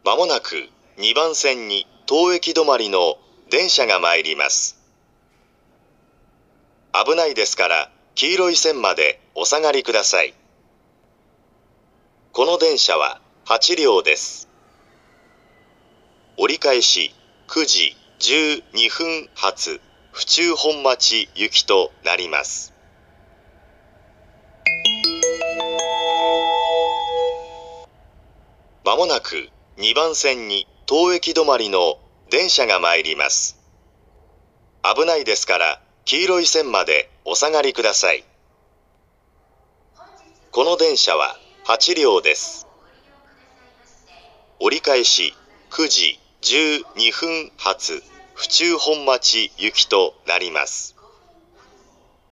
まもなく2番線に当駅止まりの電車が参ります。危ないですから黄色い線までお下がりください。この電車は8両です。折り返し9時12分発府中本町行きとなります。まもなく2番線に当駅止まりの電車が参ります。危ないですから黄色い線までお下がりください。この電車は8両です。折り返し9時12分発府中本町行きとなります。